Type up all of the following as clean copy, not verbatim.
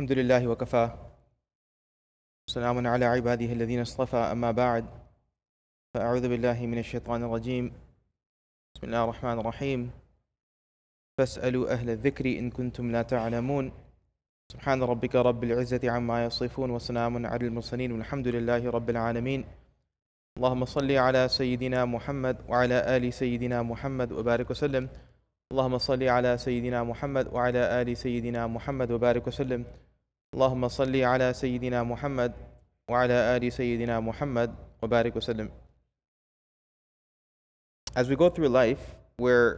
الحمد لله وكفى سلام على عباده الذين اصطفى أما بعد فأعوذ بالله من الشيطان الرجيم بسم الله الرحمن الرحيم فاسألوا أهل الذكر إن كنتم لا تعلمون سبحان ربك رب العزة عما يصفون وسلام على المرسلين والحمد لله رب العالمين اللهم صل على سيدنا محمد وعلى آل سيدنا محمد وبارك وسلم اللهم صل على سيدنا محمد وعلى آل سيدنا محمد وبارك وسلم اللهم صل على سيدنا محمد وعلى آل سيدنا محمد وبارك وسلم. As we go through life, we're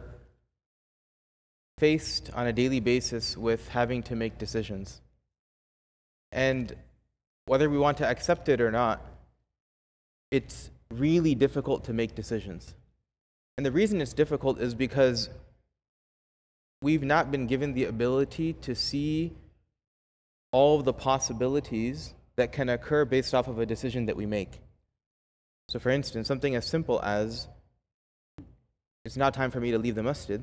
faced on a daily basis with having to make decisions. And whether we want to accept it or not, it's really difficult to make decisions. And the reason it's difficult is because we've not been given the ability to see all of the possibilities that can occur based off of a decision that we make. So for instance, something as simple as, it's now time for me to leave the masjid,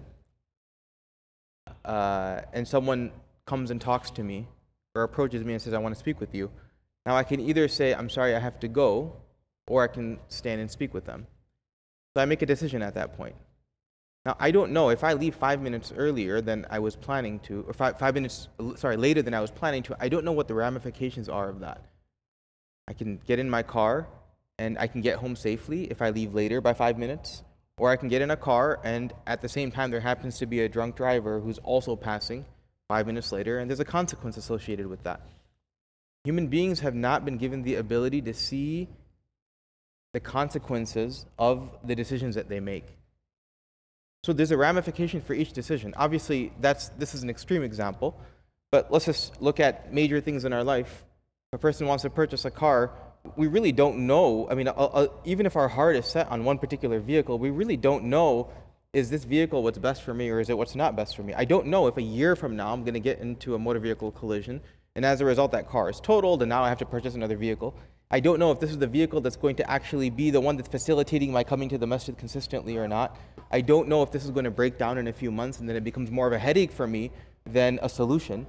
and someone comes and talks to me, or approaches me and says, I want to speak with you. Now I can either say, I'm sorry, I have to go, or I can stand and speak with them. So I make a decision at that point. Now, I don't know if I leave 5 minutes earlier than I was planning to, or 5 minutes later than I was planning to, I don't know what the ramifications are of that. I can get in my car and I can get home safely if I leave later by 5 minutes, or I can get in a car and at the same time there happens to be a drunk driver who's also passing 5 minutes later, and there's a consequence associated with that. Human beings have not been given the ability to see the consequences of the decisions that they make. So there's a ramification for each decision. Obviously, this is an extreme example, but let's just look at major things in our life. If a person wants to purchase a car, we really don't know. I mean, even if our heart is set on one particular vehicle, we really don't know, is this vehicle what's best for me or is it what's not best for me? I don't know if a year from now I'm going to get into a motor vehicle collision, and as a result that car is totaled and now I have to purchase another vehicle. I don't know if this is the vehicle that's going to actually be the one that's facilitating my coming to the masjid consistently or not. I don't know if this is going to break down in a few months and then it becomes more of a headache for me than a solution.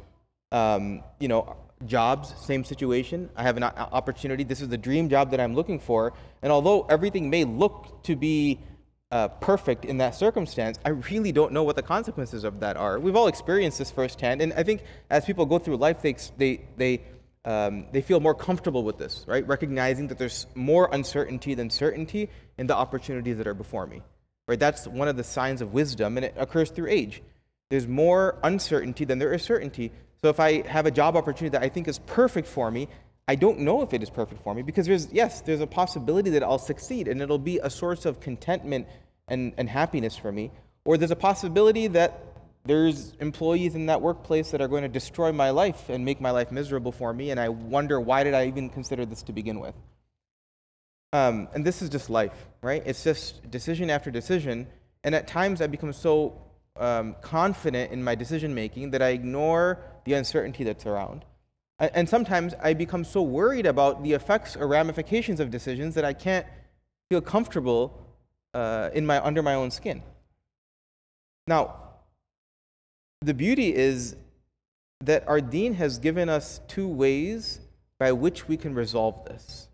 Jobs, same situation. I have an opportunity. This is the dream job that I'm looking for. And although everything may look to be perfect in that circumstance, I really don't know what the consequences of that are. We've all experienced this firsthand. And I think as people go through life, they feel more comfortable with this, right? Recognizing that there's more uncertainty than certainty in the opportunities that are before me, right? That's one of the signs of wisdom, and it occurs through age. There's more uncertainty than there is certainty. So if I have a job opportunity that I think is perfect for me, I don't know if it is perfect for me because there's a possibility that I'll succeed and it'll be a source of contentment and happiness for me. Or there's a possibility that there's employees in that workplace that are going to destroy my life and make my life miserable for me, and I wonder, why did I even consider this to begin with? And this is just life, right? It's just decision after decision, and at times I become so confident in my decision making that I ignore the uncertainty that's around. And sometimes I become so worried about the effects or ramifications of decisions that I can't feel comfortable under my own skin. Now, the beauty is that our deen has given us two ways by which we can resolve this.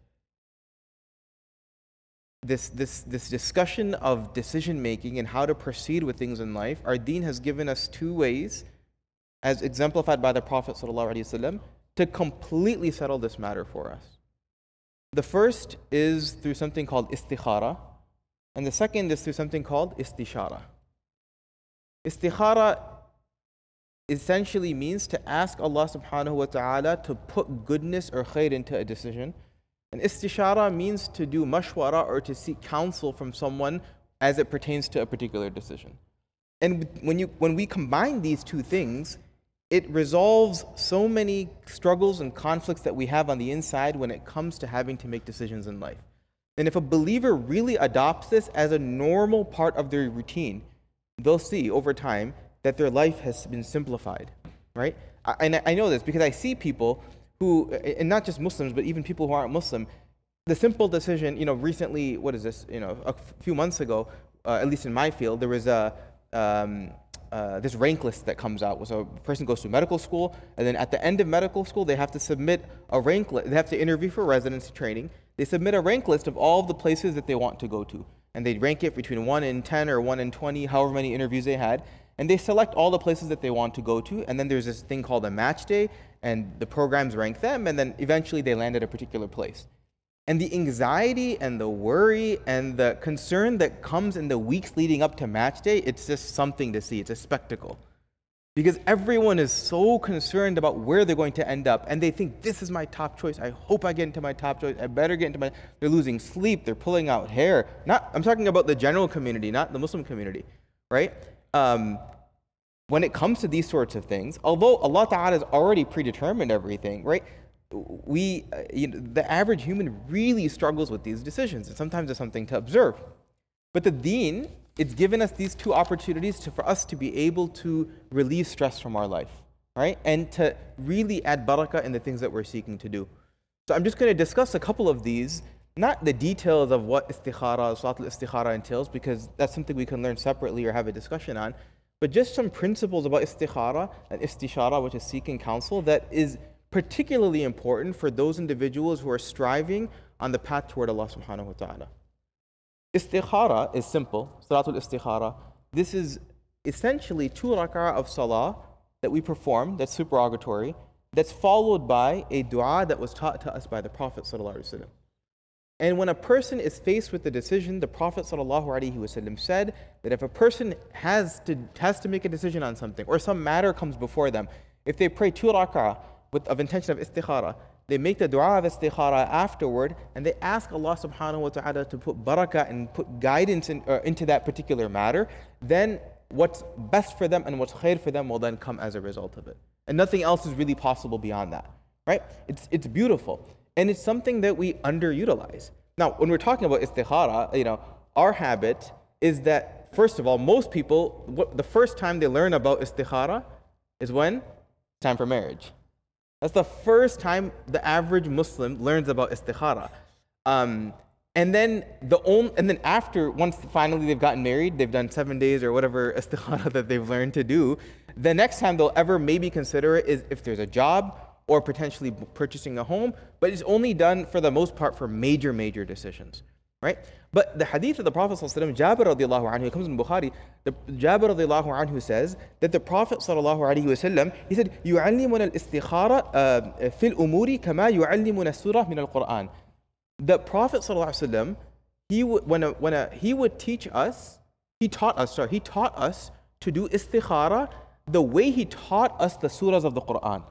This discussion of decision making and how to proceed with things in life, our deen has given us two ways, as exemplified by the Prophet ﷺ, to completely settle this matter for us. The first is through something called istikhara, and the second is through something called istishara. Istikhara essentially means to ask Allah subhanahu wa ta'ala to put goodness or khair into a decision. And istishara means to do mashwara or to seek counsel from someone as it pertains to a particular decision. And when we combine these two things, it resolves so many struggles and conflicts that we have on the inside when it comes to having to make decisions in life. And if a believer really adopts this as a normal part of their routine, they'll see over time that their life has been simplified, right? And I know this because I see people who, and not just Muslims, but even people who aren't Muslim, the simple decision, recently, a few months ago, at least in my field, there was this rank list that comes out. So a person goes to medical school, and then at the end of medical school, they have to submit a rank list. They have to interview for residency training. They submit a rank list of all of the places that they want to go to. And they rank it between 1 in 10 or 1 in 20, however many interviews they had. And they select all the places that they want to go to. And then there's this thing called a match day, and the programs rank them, and then eventually they land at a particular place. And the anxiety and the worry and the concern that comes in the weeks leading up to match day, it's just something to see. It's a spectacle. Because everyone is so concerned about where they're going to end up, and they think, this is my top choice. I hope I get into my top choice. I better get into my... They're losing sleep. They're pulling out hair. I'm talking about the general community, not the Muslim community, right? When it comes to these sorts of things, although Allah Ta'ala has already predetermined everything, right? The average human really struggles with these decisions, and sometimes it's something to observe. But the Deen, it's given us these two opportunities for us to be able to relieve stress from our life, right? And to really add barakah in the things that we're seeking to do. So I'm just going to discuss a couple of these, not the details of what istikhara, Salatul Istikhara entails, because that's something we can learn separately or have a discussion on, but just some principles about istikhara and istishara, which is seeking counsel, that is particularly important for those individuals who are striving on the path toward Allah subhanahu wa ta'ala. Istikhara is simple, Salatul Istikhara. This is essentially 2 rak'ah of salah that we perform, that's supererogatory, that's followed by a dua that was taught to us by the Prophet sallallahu alaihi wasallam. And when a person is faced with the decision, the Prophet sallallahu alaihi wasallam said that if a person has to make a decision on something, or some matter comes before them, if they pray 2 rak'ah of intention of istikhara, they make the dua of istikhara afterward, and they ask Allah subhanahu wa ta'ala to put barakah and put guidance into that particular matter, then what's best for them and what's khair for them will then come as a result of it. And nothing else is really possible beyond that, right? It's beautiful. And it's something that we underutilize. Now, when we're talking about istikhara, our habit is that, first of all, most people, the first time they learn about istikhara is when? Time for marriage. That's the first time the average Muslim learns about istikhara. And then after, once finally they've gotten married, they've done 7 days or whatever istikhara that they've learned to do, the next time they'll ever maybe consider it is if there's a job or potentially purchasing a home, but it's only done for the most part for major decisions, right? But the hadith of the Prophet ﷺ, Jabir radiallahu anhu, it comes in Bukhari, Jabir radiallahu anhu says that the Prophet ﷺ, he said, يُعَلِّمُنَا الْإِسْتِخَارَ فِي الْأُمُورِ كَمَا يُعَلِّمُنَا السُّورَةَ مِنَ الْقُرْآنِ. The Prophet ﷺ, he would teach us, he taught us to do istikhara the way he taught us the surahs of the Qur'an.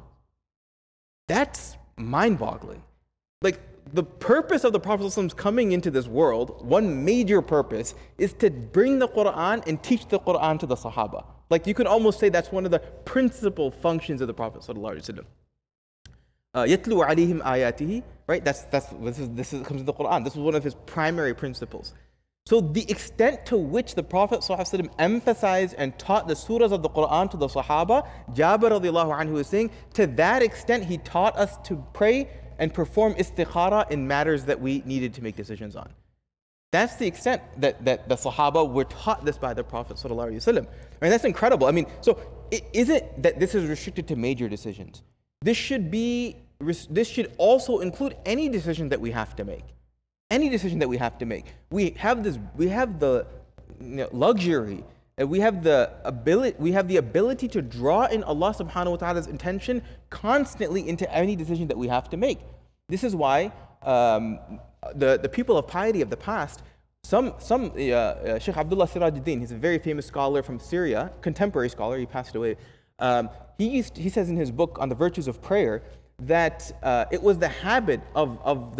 That's mind-boggling. Like, the purpose of the Prophet ﷺ coming into this world, one major purpose, is to bring the Qur'an and teach the Qur'an to the Sahaba. Like, you can almost say that's one of the principal functions of the Prophet ﷺ. يَتْلُو عَلَيْهِمْ آيَاتِهِ, right? This comes in the Qur'an. This was one of his primary principles. So the extent to which the Prophet ﷺ emphasized and taught the surahs of the Qur'an to the Sahaba, Jabir radiallahu anhu is saying, to that extent he taught us to pray and perform istikhara in matters that we needed to make decisions on. That's the extent that the Sahaba were taught this by the Prophet ﷺ. I mean, that's incredible. I mean, so it isn't that this is restricted to major decisions. This should also include any decision that we have to make. Any decision that we have to make. We have the luxury, we have the ability to draw in Allah subhanahu wa ta'ala's intention constantly into any decision that we have to make. This is why the people of piety of the past, Sheikh Abdullah Sirajuddin, he's a very famous scholar from Syria, contemporary scholar, he passed away. He says in his book on the virtues of prayer that it was the habit of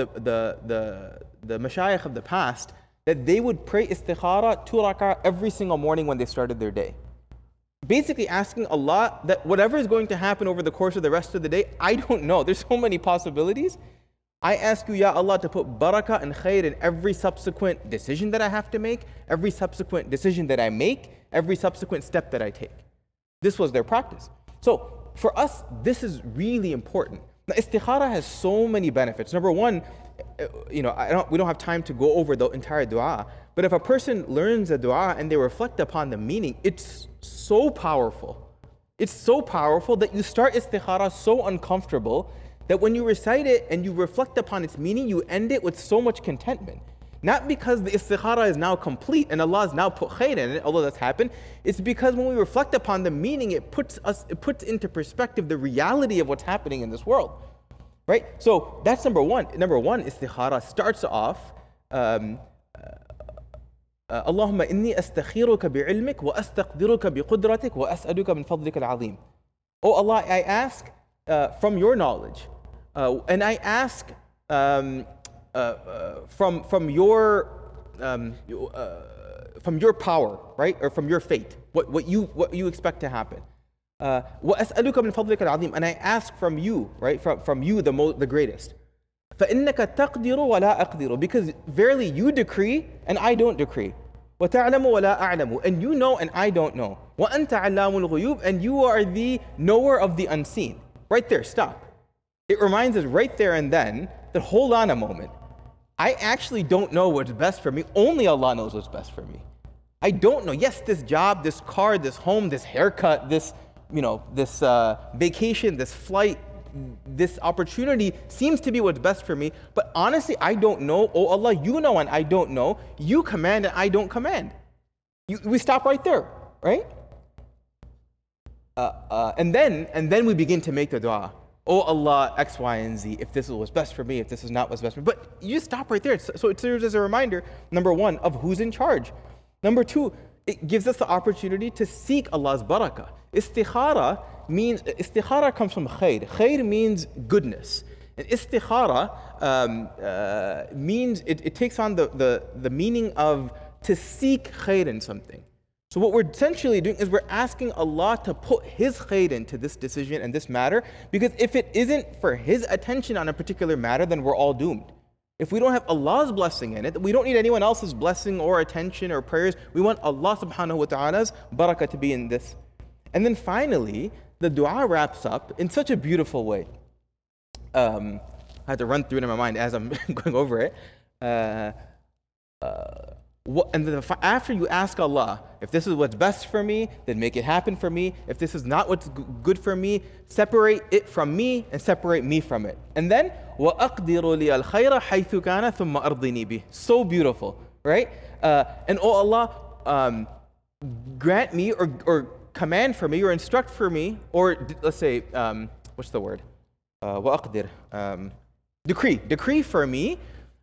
the mashayikh of the past that they would pray istikhara 2 rak'ah every single morning when they started their day. Basically asking Allah that whatever is going to happen over the course of the rest of the day, I don't know. There's so many possibilities. I ask you, Ya Allah, to put barakah and khair in every subsequent decision that I have to make, every subsequent decision that I make, every subsequent step that I take. This was their practice. So for us, this is really important. Now, istikhara has so many benefits. Number one, we don't have time to go over the entire dua, but if a person learns a dua and they reflect upon the meaning, it's so powerful. It's so powerful that you start istikhara so uncomfortable that when you recite it and you reflect upon its meaning, you end it with so much contentment. Not because the istikhara is now complete and Allah has now put khair in it, although that's happened. It's because when we reflect upon the meaning, it puts into perspective the reality of what's happening in this world. Right? So that's number one. Number one, istikhara starts off, Allahumma inni astakhiruka bi'ilmik wa astaqdiruka biqudratik wa as'aluka min fadlika al-azim. Oh Allah, I ask from your knowledge, and I ask from your power, right, or from your fate, what you expect to happen. وَأَسْأَلُكَ مِنْ فَضْلِكَ الْعَظِيمِ, and I ask from you, right, from you the greatest. فَإِنَّكَ تَقْدِرُ وَلَا أَقْدِرُ, because verily you decree and I don't decree. وَتَعْلَمُ وَلَا أَعْلَمُ, and you know and I don't know. وَأَنْتَ عَلَّامُ الْغُيُوبِ, and you are the knower of the unseen. Right there, stop. It reminds us right there and then that hold on a moment. I actually don't know what's best for me. Only Allah knows what's best for me. I don't know. Yes, this job, this car, this home, this haircut, this vacation, this flight, this opportunity seems to be what's best for me. But honestly, I don't know. Oh Allah, you know and I don't know. You command and I don't command. We stop right there, right? And then we begin to make the dua. Oh Allah, X, Y, and Z, if this is what's best for me, if this is not what's best for me. But you just stop right there. So it serves as a reminder, number one, of who's in charge. Number two, it gives us the opportunity to seek Allah's barakah. Istikhara comes from khair. Khair means goodness. And istikhara means, it takes on the meaning of to seek khair in something. So what we're essentially doing is we're asking Allah to put His khair into this decision and this matter, because if it isn't for His attention on a particular matter, then we're all doomed. If we don't have Allah's blessing in it, we don't need anyone else's blessing or attention or prayers. We want Allah subhanahu wa ta'ala's barakah to be in this. And then finally, the dua wraps up in such a beautiful way. I had to run through it in my mind as I'm going over it. And then after you ask Allah, if this is what's best for me, then make it happen for me. If this is not what's good for me, separate it from me and separate me from it. And then, وَأَقْدِرُ لِي الْخَيْرَ حَيْثُ كَانَ ثُمَّ أَرْضِنِي بِهِ. So beautiful, right? And oh Allah, grant me or command for me or instruct for me, or let's say, what's the word? وَأَقْدِر. Decree for me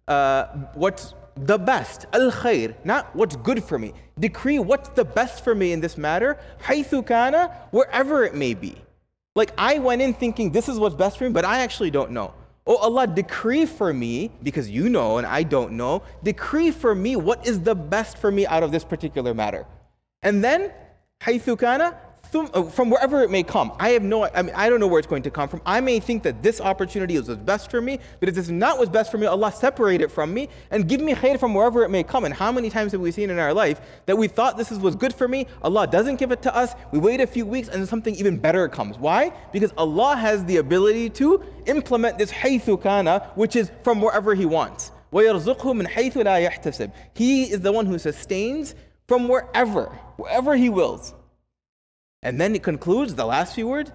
what's the best, al-khair, not what's good for me. Decree what's the best for me in this matter, حَيْثُ كَانَ, wherever it may be. Like I went in thinking this is what's best for me, but I actually don't know. Oh Allah, decree for me, because you know and I don't know, decree for me what is the best for me out of this particular matter. And then, حَيْثُ كَانَ, from wherever it may come. I don't know where it's going to come from. I may think that this opportunity is what's best for me, but if this is not what's best for me, Allah separate it from me and give me khair from wherever it may come. And how many times have we seen in our life that we thought this is what's good for me, Allah doesn't give it to us, we wait a few weeks and then something even better comes. Why? Because Allah has the ability to implement this حَيْثُ كَانَ, which is from wherever He wants. وَيَرْزُقْهُ مِنْ حَيْثُ لَا يَحْتَسِبْ. He is the one who sustains from wherever He wills. And then it concludes, the last few words,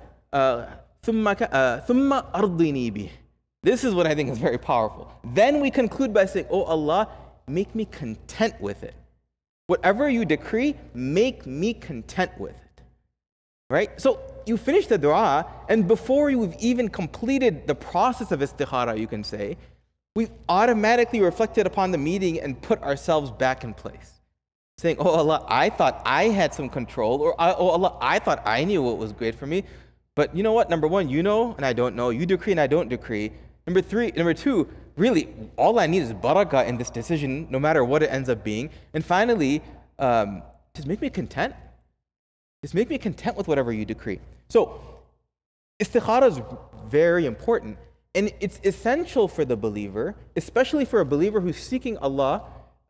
ثُمَّ أَرْضِنِي بِهِ. This is what I think is very powerful. Then we conclude by saying, oh Allah, make me content with it. Whatever you decree, make me content with it. Right? So you finish the dua, and before you've even completed the process of istikhara, you can say, we've automatically reflected upon the meeting and put ourselves back in place. Saying, oh Allah, I thought I had some control, or oh Allah, I thought I knew what was great for me. But you know what? Number one, you know and I don't know. You decree and I don't decree. Number two, really, all I need is barakah in this decision, no matter what it ends up being. And finally, just make me content. Just make me content with whatever you decree. So, istikhara is very important. And it's essential for the believer, especially for a believer who's seeking Allah,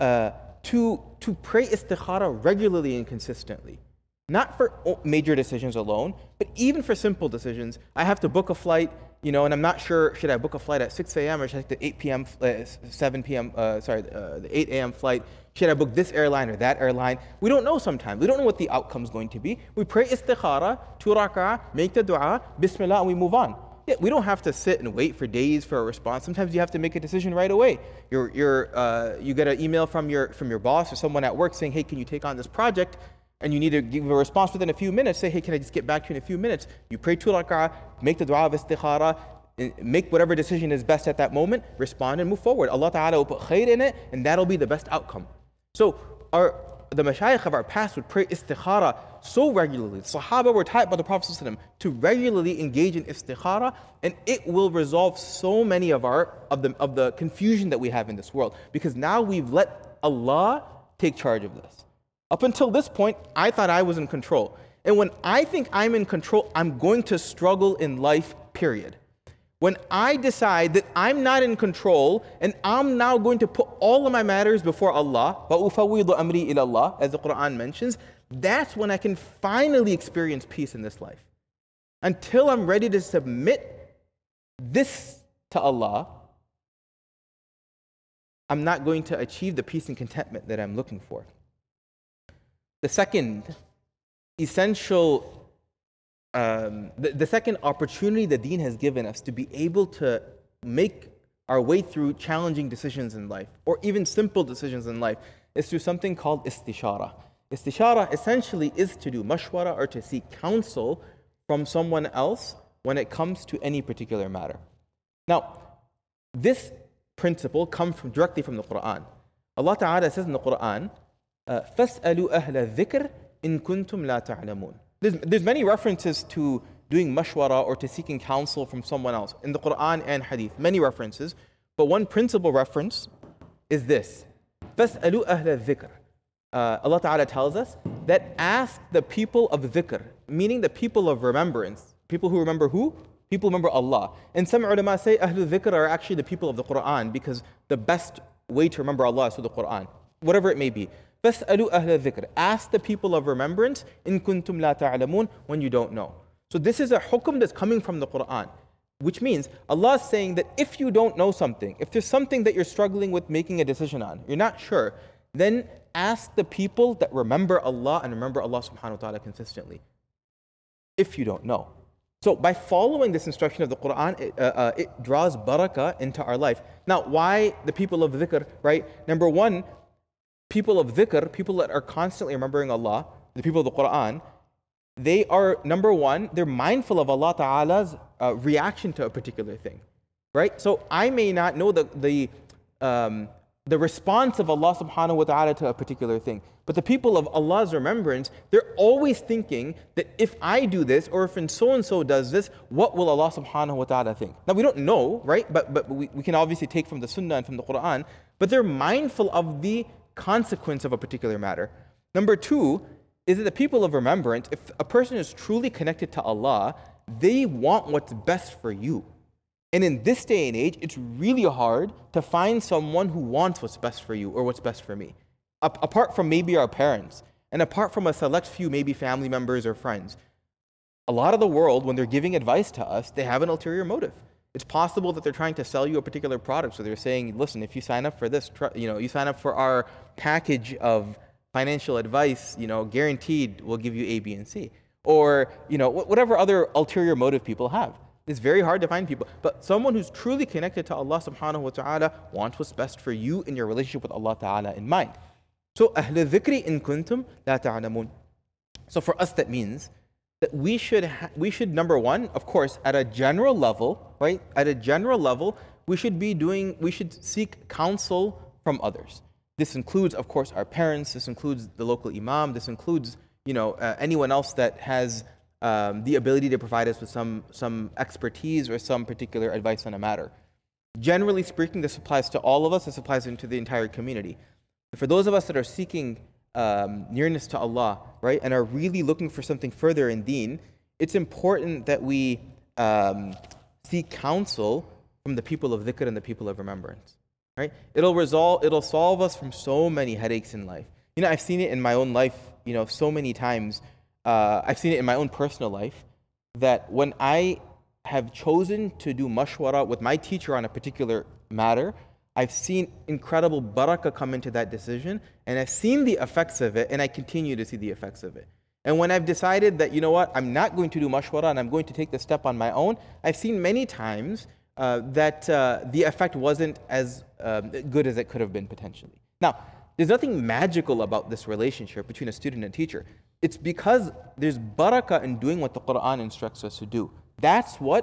to pray istikhara regularly and consistently. Not for major decisions alone, but even for simple decisions. I have to book a flight, and I'm not sure, should I book a flight at 6 a.m. or should I take the 8 p.m., 7 p.m., the 8 a.m. flight? Should I book this airline or that airline? We don't know sometimes. We don't know what the outcome is going to be. We pray istikhara, 2 rak'ah, make the dua, bismillah, and we move on. Yeah, we don't have to sit and wait for days for a response. Sometimes you have to make a decision right away. You get an email from your boss or someone at work saying, hey, can you take on this project? And you need to give a response within a few minutes. Say, hey, can I just get back to you in a few minutes? You pray 2 rak'ah, make the dua of istikhara, make whatever decision is best at that moment, respond and move forward. Allah Ta'ala will put khair in it, and that'll be the best outcome. So the mashayikh of our past would pray istikhara so regularly. The Sahaba were taught by the Prophet ﷺ to regularly engage in istikhara, and it will resolve so many of the confusion that we have in this world, because now we've let Allah take charge of this. Up until this point, I thought I was in control. And when I think I'm in control, I'm going to struggle in life, period. When I decide that I'm not in control and I'm now going to put all of my matters before Allah, وَأُفَوِّضُ أَمْرِي إِلَى اللَّهِ, as the Quran mentions, that's when I can finally experience peace in this life. Until I'm ready to submit this to Allah, I'm not going to achieve the peace and contentment that I'm looking for. The second essential the second opportunity the Deen has given us to be able to make our way through challenging decisions in life, or even simple decisions in life, is through something called istishara. Istishara essentially is to do mashwara, or to seek counsel from someone else when it comes to any particular matter. Now, this principle comes directly from the Quran. Allah Ta'ala says in the Quran, فَاسْأَلُوا أَهْلَ الذِّكْرِ إِن كُنتُمْ لَا تَعْلَمُونَ. There's many references to doing mashwara or to seeking counsel from someone else in the Quran and Hadith, many references, but one principal reference is this: فَاسْأَلُوا أَهْلَ الذِّكْرِ. Allah Ta'ala tells us that ask the people of dhikr, meaning the people of remembrance. People who remember who? People who remember Allah. And some ulama say Ahlul Dhikr are actually the people of the Quran, because the best way to remember Allah is through the Quran, whatever it may be. فَاسْأَلُوا أَهْلَ الذِّكْرِ. Ask the people of remembrance, إِن كُنتُمْ لَا تَعْلَمُونَ, when you don't know. So this is a hukum that's coming from the Quran, which means Allah is saying that if you don't know something, if there's something that you're struggling with making a decision on, you're not sure, then ask the people that remember Allah and remember Allah subhanahu wa ta'ala consistently, if you don't know. So by following this instruction of the Quran, it draws barakah into our life. Now, why the people of dhikr, right? Number one, people of dhikr, people that are constantly remembering Allah, the people of the Quran, they are, number one, they're mindful of Allah Ta'ala's reaction to a particular thing, right? So I may not know the response of Allah Subhanahu wa Ta'ala to a particular thing, but the people of Allah's remembrance, they're always thinking that if I do this, or if so-and-so does this, what will Allah Subhanahu wa Ta'ala think? Now we don't know, right? But we can obviously take from the Sunnah and from the Quran, but they're mindful of the consequence of a particular matter. Number two is that the people of remembrance, if a person is truly connected to Allah, they want what's best for you. And in this day and age, it's really hard to find someone who wants what's best for you or what's best for me. Apart from maybe our parents, and apart from a select few maybe family members or friends. A lot of the world, when they're giving advice to us, they have an ulterior motive. It's possible that they're trying to sell you a particular product. So they're saying, listen, if you sign up for this, you sign up for our package of financial advice, guaranteed we'll give you A, B, and C. Or, whatever other ulterior motive people have. It's very hard to find people. But someone who's truly connected to Allah subhanahu wa ta'ala wants what's best for you in your relationship with Allah ta'ala in mind. So, أَهْلَ الذِّكْرِ إِن كُنتُمْ لَا تَعْلَمُونَ. So for us, that means that we should, number one, of course, at a general level, right? At a general level, we should seek counsel from others. This includes, of course, our parents. This includes the local imam. This includes, anyone else that has the ability to provide us with some expertise or some particular advice on a matter. Generally speaking, this applies to all of us. This applies to the entire community. For those of us that are seeking nearness to Allah, right, and are really looking for something further in Deen, it's important that we seek counsel from the people of dhikr and the people of remembrance, right? It'll solve us from so many headaches in life. I've seen it in my own life, so many times. I've seen it in my own personal life, that when I have chosen to do mashwara with my teacher on a particular matter, I've seen incredible barakah come into that decision, and I've seen the effects of it, and I continue to see the effects of it. And when I've decided that, you know what, I'm not going to do mashwara and I'm going to take the step on my own, I've seen many times that the effect wasn't as good as it could have been potentially. Now, there's nothing magical about this relationship between a student and a teacher. It's because there's barakah in doing what the Quran instructs us to do. That's what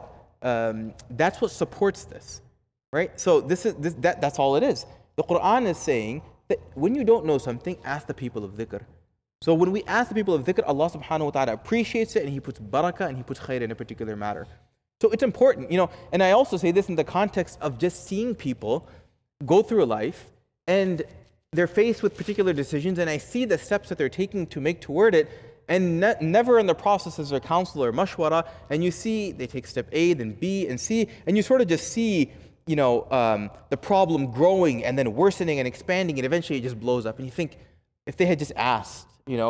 supports this, right? So that's all it is. The Quran is saying that when you don't know something, ask the people of dhikr. So when we ask the people of dhikr, Allah subhanahu wa ta'ala appreciates it, and He puts barakah and He puts khair in a particular matter. So it's important, and I also say this in the context of just seeing people go through life and they're faced with particular decisions, and I see the steps that they're taking to make toward it, and never in the process is there counsel or mashwara, and you see they take step A, then B, and C, and you sort of just see, the problem growing and then worsening and expanding, and eventually it just blows up. And you think, if they had just asked,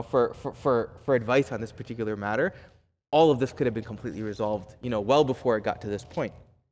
for advice on this particular matter, all of this could have been completely resolved, well before it got to this point.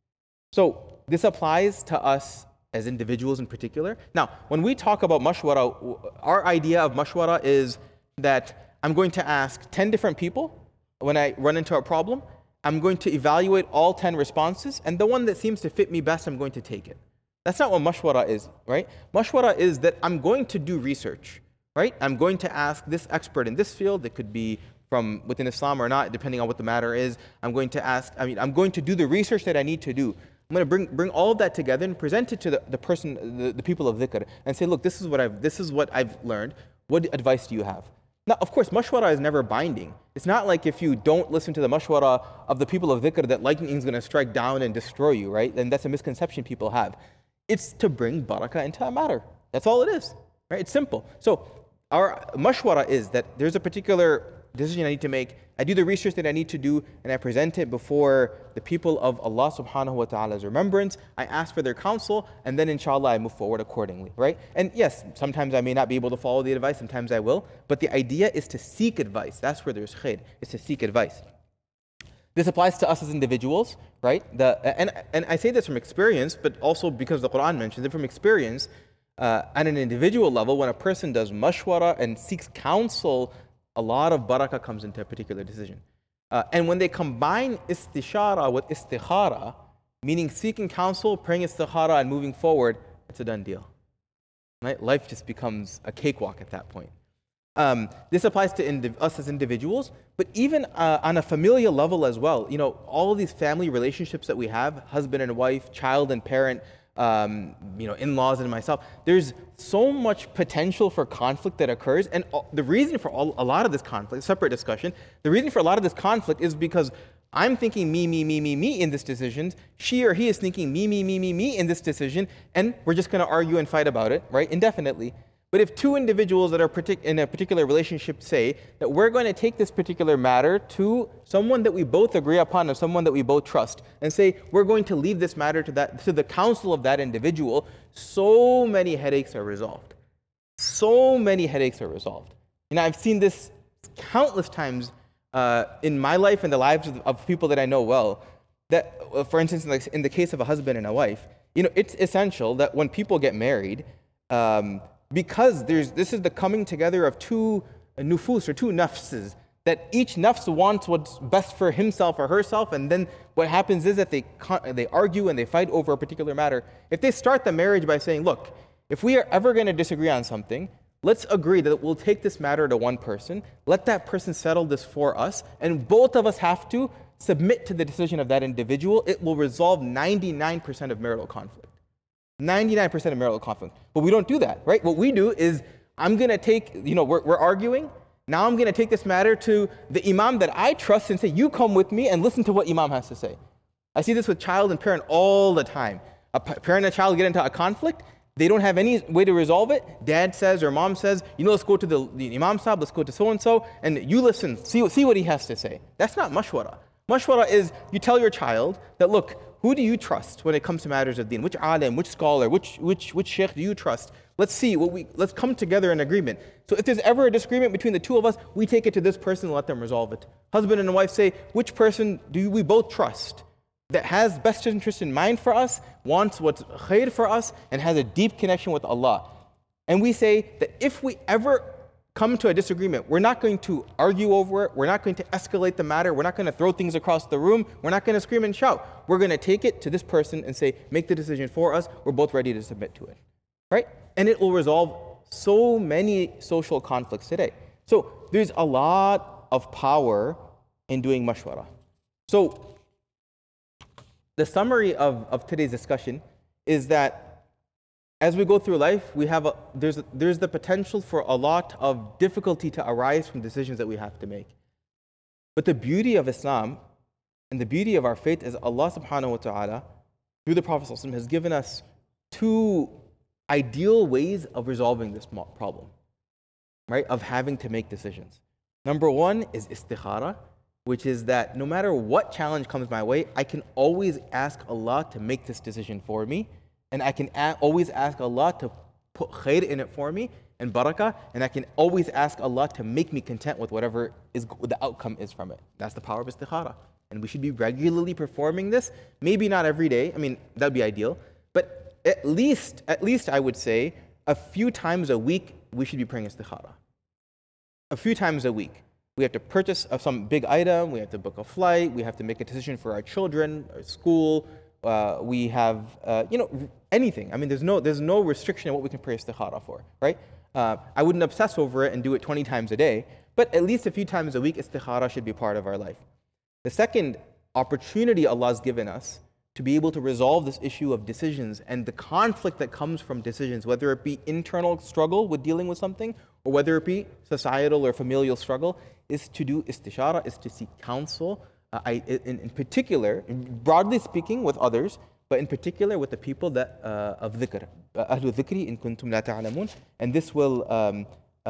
So this applies to us as individuals in particular. Now, when we talk about mashwara, our idea of mashwara is that I'm going to ask 10 different people when I run into a problem. I'm going to evaluate all 10 responses, and the one that seems to fit me best, I'm going to take it. That's not what mashwara is, right? Mashwara is that I'm going to do research, right? I'm going to ask this expert in this field. It could be from within Islam or not, depending on what the matter is. I'm going to do the research that I need to do. I'm going to bring all of that together and present it to the people of dhikr and say, look, this is what I've learned. What advice do you have? Now, of course, mashwara is never binding. It's not like if you don't listen to the mashwara of the people of dhikr that lightning is going to strike down and destroy you, right? And that's a misconception people have. It's to bring barakah into a matter. That's all it is, right? It's simple. So our mashwara is that there's a particular decision I need to make. I do the research that I need to do, and I present it before the people of Allah subhanahu wa ta'ala's remembrance. I ask for their counsel, and then inshallah I move forward accordingly, right? And yes, sometimes I may not be able to follow the advice, sometimes I will, but the idea is to seek advice. That's where there's khair, is to seek advice. This applies to us as individuals, right? And I say this from experience, but also because the Quran mentions it from experience. On an individual level, when a person does mashwara and seeks counsel, a lot of barakah comes into a particular decision. And when they combine istishara with istikhara, meaning seeking counsel, praying istikhara, and moving forward, it's a done deal. Right? Life just becomes a cakewalk at that point. This applies to us as individuals, but even on a familial level as well. All of these family relationships that we have, husband and wife, child and parent, in-laws and myself, there's so much potential for conflict that occurs. And the reason for a lot of this conflict, separate discussion, the reason for a lot of this conflict is because I'm thinking me in this decision, she or he is thinking me in this decision, and we're just going to argue and fight about it, right, indefinitely. But if two individuals that are in a particular relationship say that we're going to take this particular matter to someone that we both agree upon or someone that we both trust and say we're going to leave this matter to the counsel of that individual, so many headaches are resolved. So many headaches are resolved. I've seen this countless times in my life and the lives of people that I know well. That, for instance, in the case of a husband and a wife, it's essential that when people get married, because this is the coming together of two nufus or two nafses, that each nafs wants what's best for himself or herself, and then what happens is that they argue and they fight over a particular matter. If they start the marriage by saying, look, if we are ever going to disagree on something, let's agree that we'll take this matter to one person, let that person settle this for us, and both of us have to submit to the decision of that individual, it will resolve 99% of marital conflict. 99% of marital conflict. But we don't do that, right? What we do is, I'm going to take, we're arguing. Now I'm going to take this matter to the imam that I trust and say, you come with me and listen to what imam has to say. I see this with child and parent all the time. A parent and a child get into a conflict. They don't have any way to resolve it. Dad says or mom says, let's go to the imam sahib, let's go to so-and-so, and you listen, see what he has to say. That's not mashwara. Mashwara is you tell your child that, look, who do you trust when it comes to matters of deen? Which alim, which scholar, which sheikh do you trust? Let's see, let's come together in agreement. So if there's ever a disagreement between the two of us, we take it to this person and let them resolve it. Husband and wife say, which person do we both trust? that has best interest in mind for us, wants what's khair for us, and has a deep connection with Allah. And we say that if we ever come to a disagreement, we're not going to argue over it, we're not going to escalate the matter, we're not going to throw things across the room, we're not going to scream and shout. We're going to take it to this person and say, make the decision for us, we're both ready to submit to it. Right? And it will resolve so many social conflicts today. So there's a lot of power in doing mashwara. So the summary of today's discussion is that as we go through life, there's the potential for a lot of difficulty to arise from decisions that we have to make. But the beauty of Islam and the beauty of our faith is Allah subhanahu wa ta'ala, through the Prophet ﷺ, has given us two ideal ways of resolving this problem, right? Of having to make decisions. Number one is istikhara, which is that no matter what challenge comes my way, I can always ask Allah to make this decision for me. And I can always ask Allah to put khair in it for me and barakah, and I can always ask Allah to make me content with whatever the outcome is from it. That's the power of istikhara. And we should be regularly performing this. Maybe not every day. I mean, that would be ideal. But at least I would say a few times a week we should be praying istikhara. A few times a week. We have to purchase some big item, we have to book a flight, we have to make a decision for our children, our school, we have, anything. I mean, there's no restriction on what we can pray istikhara for, right? I wouldn't obsess over it and do it 20 times a day, but at least a few times a week, istikhara should be part of our life. The second opportunity Allah has given us to be able to resolve this issue of decisions and the conflict that comes from decisions, whether it be internal struggle with dealing with something, or whether it be societal or familial struggle, is to do istishara, is to seek counsel, in particular, broadly speaking, with others, but in particular with the people that of dhikr, ahlu dhikri in kuntum la ta'lamun, and this will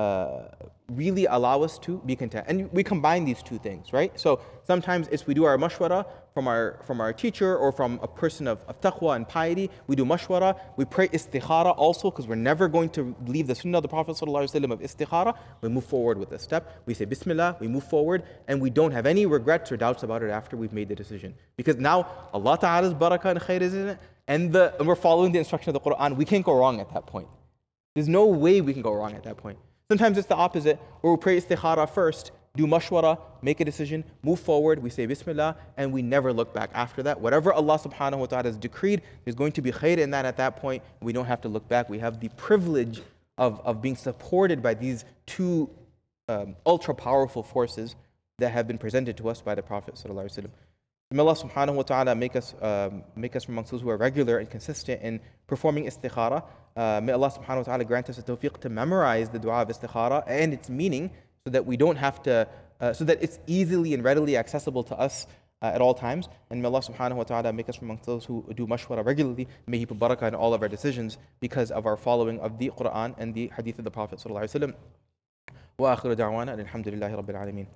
really allow us to be content. And we combine these two things, right? So sometimes we do our mashwara from our teacher or from a person of taqwa and piety. We do mashwara. We pray istikhara also, because we're never going to leave the sunnah of the Prophet ﷺ of istikhara. We move forward with the step. We say bismillah, we move forward, and we don't have any regrets or doubts about it after we've made the decision. Because now Allah Ta'ala's barakah and khair is in it, and we're following the instruction of the Quran. We can't go wrong at that point. There's no way we can go wrong at that point. Sometimes it's the opposite, where we pray istikhara first, do mashwara, make a decision, move forward, we say bismillah, and we never look back after that. Whatever Allah subhanahu wa ta'ala has decreed, there's going to be khair in that at that point. We don't have to look back. We have the privilege of being supported by these two ultra powerful forces that have been presented to us by the Prophet sallallahu alaihi wasallam. May Allah subhanahu wa ta'ala make us from amongst those who are regular and consistent in performing istikhara. May Allah subhanahu wa ta'ala grant us the tawfiq to memorize the dua of istikhara and its meaning, so that we don't have to, so that it's easily and readily accessible to us at all times. And may Allah subhanahu wa ta'ala make us from amongst those who do mashwara regularly. May He put barakah in all of our decisions because of our following of the Quran and the hadith of the Prophet sallallahu alaihi wasallam. Wa akhiru da'wana alhamdulillahi rabbil alameen.